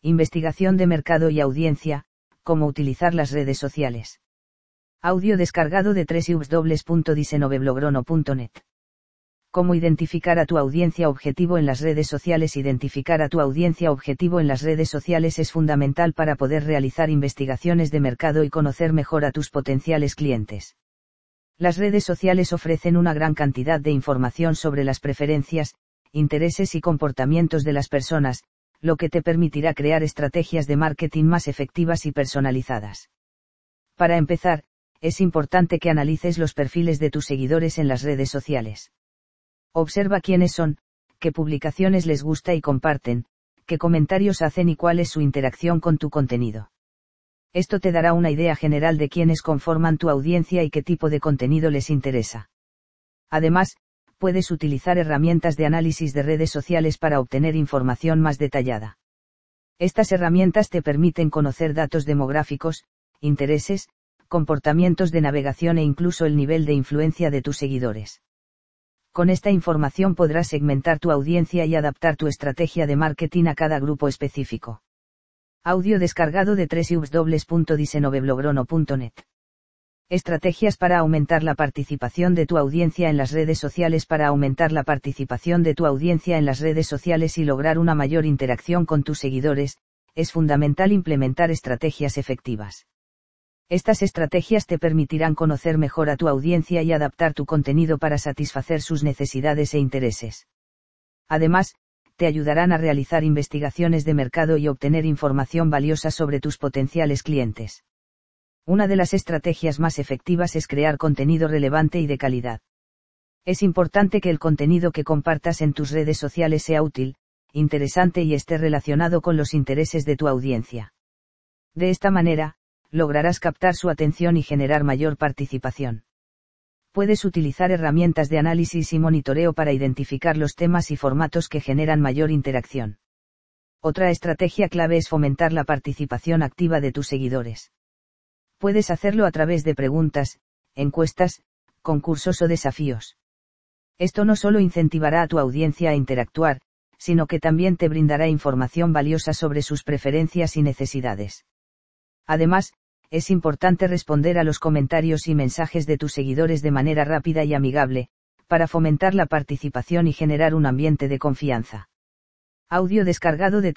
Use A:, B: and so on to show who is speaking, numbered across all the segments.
A: Investigación de mercado y audiencia, cómo utilizar las redes sociales. Audio descargado de www.disenoveblogrono.net. Cómo identificar a tu audiencia objetivo en las redes sociales. Identificar a tu audiencia objetivo en las redes sociales es fundamental para poder realizar investigaciones de mercado y conocer mejor a tus potenciales clientes. Las redes sociales ofrecen una gran cantidad de información sobre las preferencias, intereses y comportamientos de las personas, lo que te permitirá crear estrategias de marketing más efectivas y personalizadas. Para empezar, es importante que analices los perfiles de tus seguidores en las redes sociales. Observa quiénes son, qué publicaciones les gusta y comparten, qué comentarios hacen y cuál es su interacción con tu contenido. Esto te dará una idea general de quiénes conforman tu audiencia y qué tipo de contenido les interesa. Además, puedes utilizar herramientas de análisis de redes sociales para obtener información más detallada. Estas herramientas te permiten conocer datos demográficos, intereses, comportamientos de navegación e incluso el nivel de influencia de tus seguidores. Con esta información podrás segmentar tu audiencia y adaptar tu estrategia de marketing a cada grupo específico. Audio descargado de www.disenoveblogrono.net. Estrategias para aumentar la participación de tu audiencia en las redes sociales. Para aumentar la participación de tu audiencia en las redes sociales y lograr una mayor interacción con tus seguidores, es fundamental implementar estrategias efectivas. Estas estrategias te permitirán conocer mejor a tu audiencia y adaptar tu contenido para satisfacer sus necesidades e intereses. Además, te ayudarán a realizar investigaciones de mercado y obtener información valiosa sobre tus potenciales clientes. Una de las estrategias más efectivas es crear contenido relevante y de calidad. Es importante que el contenido que compartas en tus redes sociales sea útil, interesante y esté relacionado con los intereses de tu audiencia. De esta manera, lograrás captar su atención y generar mayor participación. Puedes utilizar herramientas de análisis y monitoreo para identificar los temas y formatos que generan mayor interacción. Otra estrategia clave es fomentar la participación activa de tus seguidores. Puedes hacerlo a través de preguntas, encuestas, concursos o desafíos. Esto no solo incentivará a tu audiencia a interactuar, sino que también te brindará información valiosa sobre sus preferencias y necesidades. Además, es importante responder a los comentarios y mensajes de tus seguidores de manera rápida y amigable, para fomentar la participación y generar un ambiente de confianza. Audio descargado de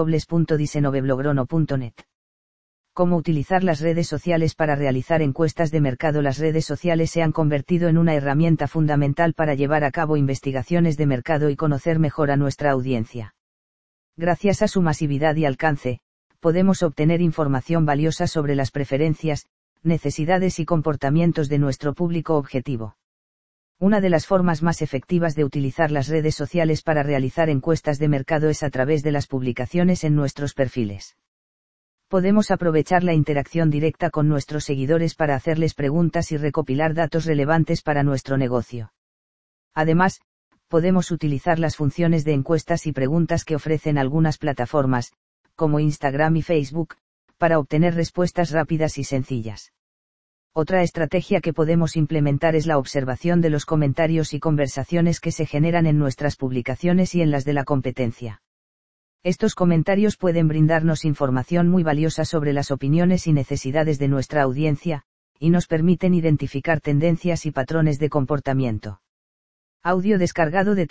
A: www.disenoveblogrono.net. Cómo utilizar las redes sociales para realizar encuestas de mercado. Las redes sociales se han convertido en una herramienta fundamental para llevar a cabo investigaciones de mercado y conocer mejor a nuestra audiencia. Gracias a su masividad y alcance, podemos obtener información valiosa sobre las preferencias, necesidades y comportamientos de nuestro público objetivo. Una de las formas más efectivas de utilizar las redes sociales para realizar encuestas de mercado es a través de las publicaciones en nuestros perfiles. Podemos aprovechar la interacción directa con nuestros seguidores para hacerles preguntas y recopilar datos relevantes para nuestro negocio. Además, podemos utilizar las funciones de encuestas y preguntas que ofrecen algunas plataformas, como Instagram y Facebook, para obtener respuestas rápidas y sencillas. Otra estrategia que podemos implementar es la observación de los comentarios y conversaciones que se generan en nuestras publicaciones y en las de la competencia. Estos comentarios pueden brindarnos información muy valiosa sobre las opiniones y necesidades de nuestra audiencia, y nos permiten identificar tendencias y patrones de comportamiento. Audio descargado de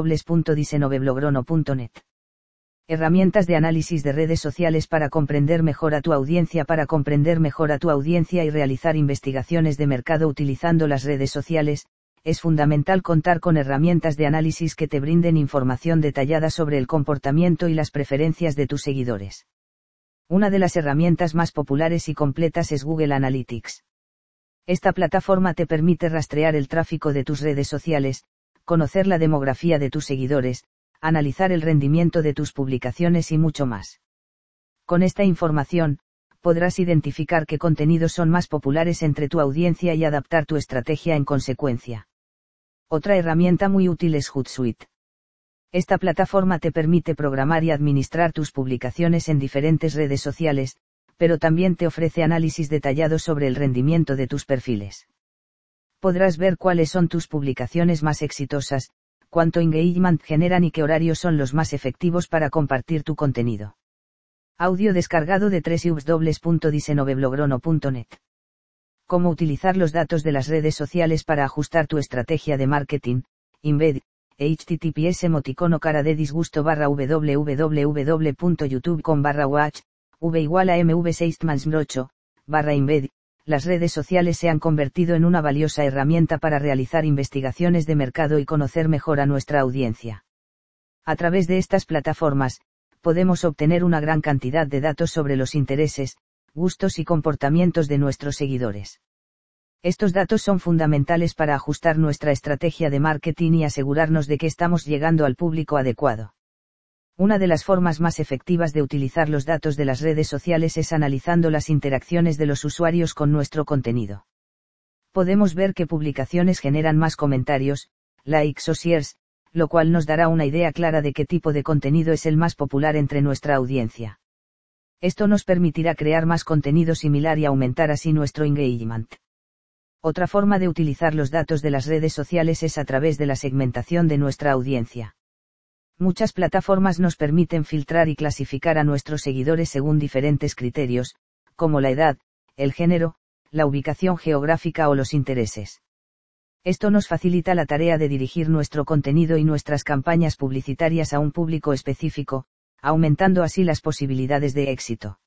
A: www.disenoveblogrono.net. Herramientas de análisis de redes sociales para comprender mejor a tu audiencia. Para comprender mejor a tu audiencia y realizar investigaciones de mercado utilizando las redes sociales, es fundamental contar con herramientas de análisis que te brinden información detallada sobre el comportamiento y las preferencias de tus seguidores. Una de las herramientas más populares y completas es Google Analytics. Esta plataforma te permite rastrear el tráfico de tus redes sociales, conocer la demografía de tus seguidores, analizar el rendimiento de tus publicaciones y mucho más. Con esta información, podrás identificar qué contenidos son más populares entre tu audiencia y adaptar tu estrategia en consecuencia. Otra herramienta muy útil es Hootsuite. Esta plataforma te permite programar y administrar tus publicaciones en diferentes redes sociales, pero también te ofrece análisis detallados sobre el rendimiento de tus perfiles. Podrás ver cuáles son tus publicaciones más exitosas, cuánto engagement generan y qué horarios son los más efectivos para compartir tu contenido. Audio descargado de www.diseñoveblogro.net. Cómo utilizar los datos de las redes sociales para ajustar tu estrategia de marketing. Embed. https emoticono cara de disgusto www.youtube.com/watch v = mv6 /embed. Las redes sociales se han convertido en una valiosa herramienta para realizar investigaciones de mercado y conocer mejor a nuestra audiencia. A través de estas plataformas, podemos obtener una gran cantidad de datos sobre los intereses, gustos y comportamientos de nuestros seguidores. Estos datos son fundamentales para ajustar nuestra estrategia de marketing y asegurarnos de que estamos llegando al público adecuado. Una de las formas más efectivas de utilizar los datos de las redes sociales es analizando las interacciones de los usuarios con nuestro contenido. Podemos ver qué publicaciones generan más comentarios, likes o shares, lo cual nos dará una idea clara de qué tipo de contenido es el más popular entre nuestra audiencia. Esto nos permitirá crear más contenido similar y aumentar así nuestro engagement. Otra forma de utilizar los datos de las redes sociales es a través de la segmentación de nuestra audiencia. Muchas plataformas nos permiten filtrar y clasificar a nuestros seguidores según diferentes criterios, como la edad, el género, la ubicación geográfica o los intereses. Esto nos facilita la tarea de dirigir nuestro contenido y nuestras campañas publicitarias a un público específico, aumentando así las posibilidades de éxito.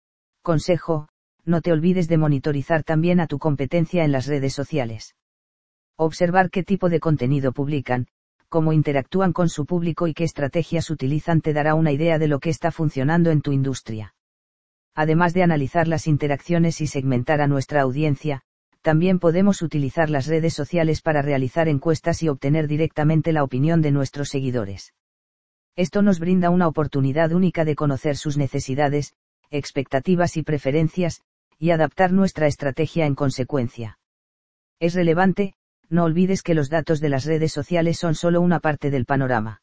A: Consejo: no te olvides de monitorizar también a tu competencia en las redes sociales. Observar qué tipo de contenido publican, cómo interactúan con su público y qué estrategias utilizan te dará una idea de lo que está funcionando en tu industria. Además de analizar las interacciones y segmentar a nuestra audiencia, también podemos utilizar las redes sociales para realizar encuestas y obtener directamente la opinión de nuestros seguidores. Esto nos brinda una oportunidad única de conocer sus necesidades, expectativas y preferencias, y adaptar nuestra estrategia en consecuencia. Es relevante, no olvides que los datos de las redes sociales son solo una parte del panorama.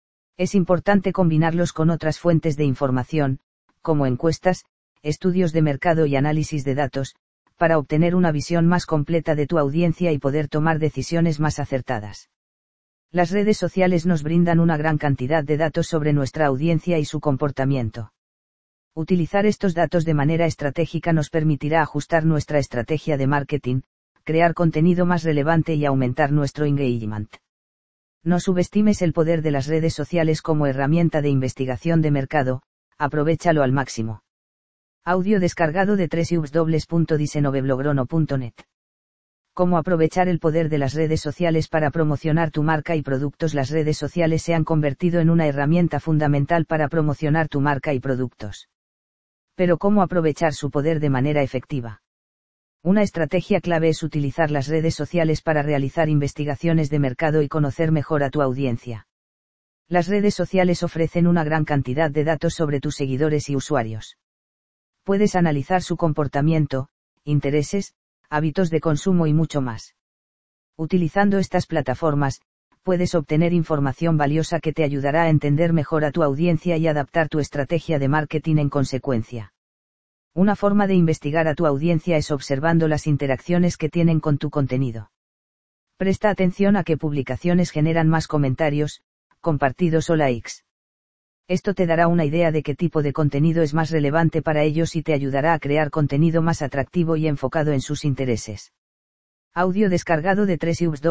A: Es importante combinarlos con otras fuentes de información, como encuestas, estudios de mercado y análisis de datos, para obtener una visión más completa de tu audiencia y poder tomar decisiones más acertadas. Las redes sociales nos brindan una gran cantidad de datos sobre nuestra audiencia y su comportamiento. Utilizar estos datos de manera estratégica nos permitirá ajustar nuestra estrategia de marketing, crear contenido más relevante y aumentar nuestro engagement. No subestimes el poder de las redes sociales como herramienta de investigación de mercado, aprovéchalo al máximo. Audio descargado de www.diseñoveblogro.net. ¿Cómo aprovechar el poder de las redes sociales para promocionar tu marca y productos? Las redes sociales se han convertido en una herramienta fundamental para promocionar tu marca y productos. Pero ¿cómo aprovechar su poder de manera efectiva? Una estrategia clave es utilizar las redes sociales para realizar investigaciones de mercado y conocer mejor a tu audiencia. Las redes sociales ofrecen una gran cantidad de datos sobre tus seguidores y usuarios. Puedes analizar su comportamiento, intereses, hábitos de consumo y mucho más. Utilizando estas plataformas, puedes obtener información valiosa que te ayudará a entender mejor a tu audiencia y adaptar tu estrategia de marketing en consecuencia. Una forma de investigar a tu audiencia es observando las interacciones que tienen con tu contenido. Presta atención a qué publicaciones generan más comentarios, compartidos o likes. Esto te dará una idea de qué tipo de contenido es más relevante para ellos y te ayudará a crear contenido más atractivo y enfocado en sus intereses. Audio descargado de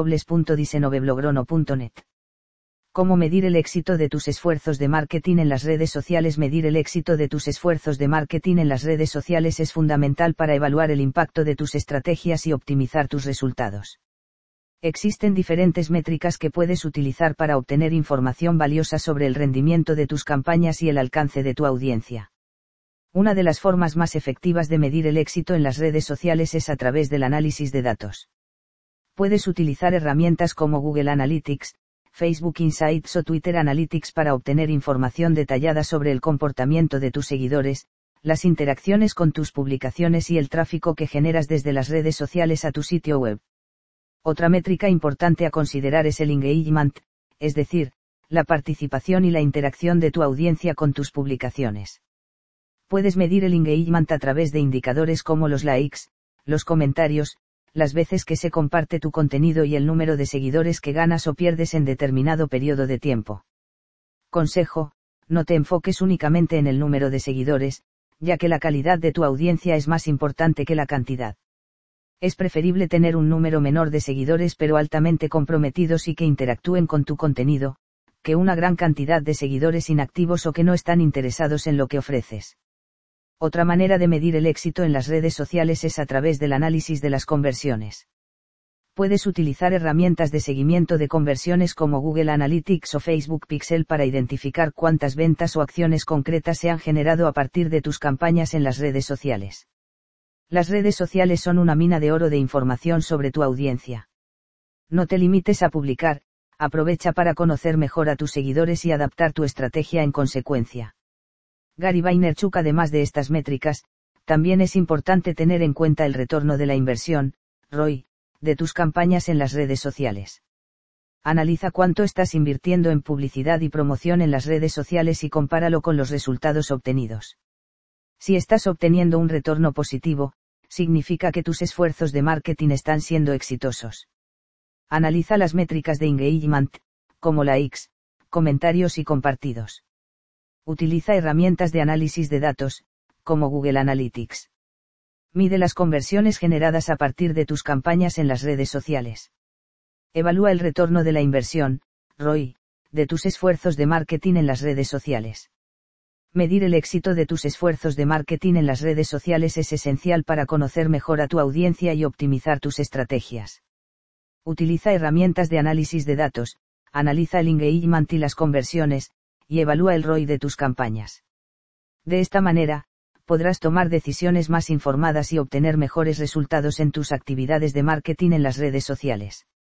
A: www.diseñoveblogro.net. ¿Cómo medir el éxito de tus esfuerzos de marketing en las redes sociales? Medir el éxito de tus esfuerzos de marketing en las redes sociales es fundamental para evaluar el impacto de tus estrategias y optimizar tus resultados. Existen diferentes métricas que puedes utilizar para obtener información valiosa sobre el rendimiento de tus campañas y el alcance de tu audiencia. Una de las formas más efectivas de medir el éxito en las redes sociales es a través del análisis de datos. Puedes utilizar herramientas como Google Analytics, Facebook Insights o Twitter Analytics para obtener información detallada sobre el comportamiento de tus seguidores, las interacciones con tus publicaciones y el tráfico que generas desde las redes sociales a tu sitio web. Otra métrica importante a considerar es el engagement, es decir, la participación y la interacción de tu audiencia con tus publicaciones. Puedes medir el engagement a través de indicadores como los likes, los comentarios, las veces que se comparte tu contenido y el número de seguidores que ganas o pierdes en determinado periodo de tiempo. Consejo: No te enfoques únicamente en el número de seguidores, ya que la calidad de tu audiencia es más importante que la cantidad. Es preferible tener un número menor de seguidores pero altamente comprometidos y que interactúen con tu contenido, que una gran cantidad de seguidores inactivos o que no están interesados en lo que ofreces. Otra manera de medir el éxito en las redes sociales es a través del análisis de las conversiones. Puedes utilizar herramientas de seguimiento de conversiones como Google Analytics o Facebook Pixel para identificar cuántas ventas o acciones concretas se han generado a partir de tus campañas en las redes sociales. Las redes sociales son una mina de oro de información sobre tu audiencia. No te limites a publicar, aprovecha para conocer mejor a tus seguidores y adaptar tu estrategia en consecuencia. Gary Vaynerchuk. Además de estas métricas, también es importante tener en cuenta el retorno de la inversión, ROI, de tus campañas en las redes sociales. Analiza cuánto estás invirtiendo en publicidad y promoción en las redes sociales y compáralo con los resultados obtenidos. Si estás obteniendo un retorno positivo, significa que tus esfuerzos de marketing están siendo exitosos. Analiza las métricas de engagement, como likes, comentarios y compartidos. Utiliza herramientas de análisis de datos, como Google Analytics. Mide las conversiones generadas a partir de tus campañas en las redes sociales. Evalúa el retorno de la inversión, ROI, de tus esfuerzos de marketing en las redes sociales. Medir el éxito de tus esfuerzos de marketing en las redes sociales es esencial para conocer mejor a tu audiencia y optimizar tus estrategias. Utiliza herramientas de análisis de datos, analiza el engagement y las conversiones, y evalúa el ROI de tus campañas. De esta manera, podrás tomar decisiones más informadas y obtener mejores resultados en tus actividades de marketing en las redes sociales.